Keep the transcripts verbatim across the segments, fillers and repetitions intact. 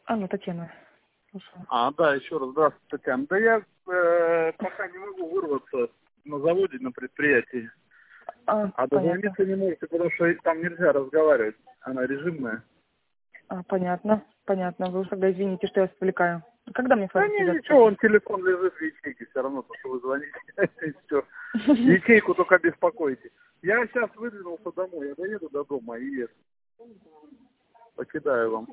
Анна, Татьяна. Слушаю. А, да, еще раз, здравствуйте, Татьяна. Да я э, пока не могу вырваться на заводе, на предприятии. А, А понятно. дозвониться не можете, потому что там нельзя разговаривать. Она режимная. А, понятно, понятно. Вы уж тогда извините, что я вас отвлекаю. Когда мне с Да вами не, связаться? ничего, он телефон лежит в ячейке, все равно, то, что вы звоните. И все. Ячейку только беспокойте. Я сейчас выдвинулся домой, я доеду до дома и покидаю вам.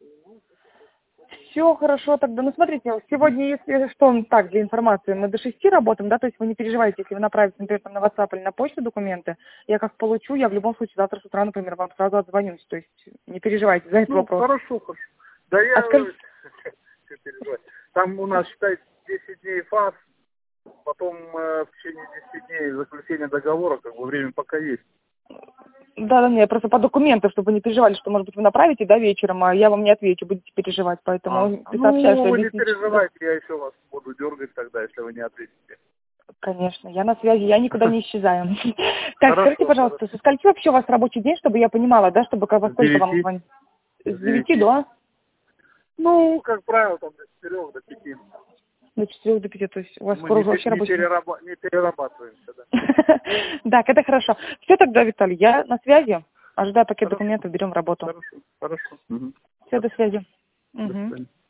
Все хорошо тогда. Ну, смотрите, сегодня, если что, так, для информации, мы до шести работаем, да, то есть вы не переживайте, если вы направите, например, там, на WhatsApp или на почту документы, я как получу, я в любом случае завтра с утра, например, вам сразу отзвонюсь, то есть не переживайте за этот Ну, вопрос. хорошо, хорошо. Да я... А скажите... Что переживать? Там у нас, считайте, десять дней фаз, потом э, в течение десяти дней заключения договора, как бы время пока есть. Да, да, нет, просто по документам, чтобы вы не переживали, что, может быть, вы направите, да, вечером, а я вам не отвечу, будете переживать, поэтому А, ты сообщаю, ну, что вы не объяснить. переживайте, я еще вас буду дергать тогда, если вы не ответите. Конечно, я на связи, я никуда не исчезаю. Так, скажите, Хорошо, хорошо. пожалуйста, со скольки вообще у вас рабочий день, чтобы я понимала, да, чтобы во С сколько вам девяти. звонить? С С девяти девяти. до? Ну, как правило, там до четырех, до пяти. До четырех, до пяти, то есть у вас Мы скоро не, уже пе- вообще не, рабочий день. перераба- не перерабатываемся, да. Так, это хорошо. Все тогда, Виталий, я на связи, ожидаю пакет Хорошо, документов, берем работу. хорошо, хорошо. Угу. Все, до связи. До Угу. свидания.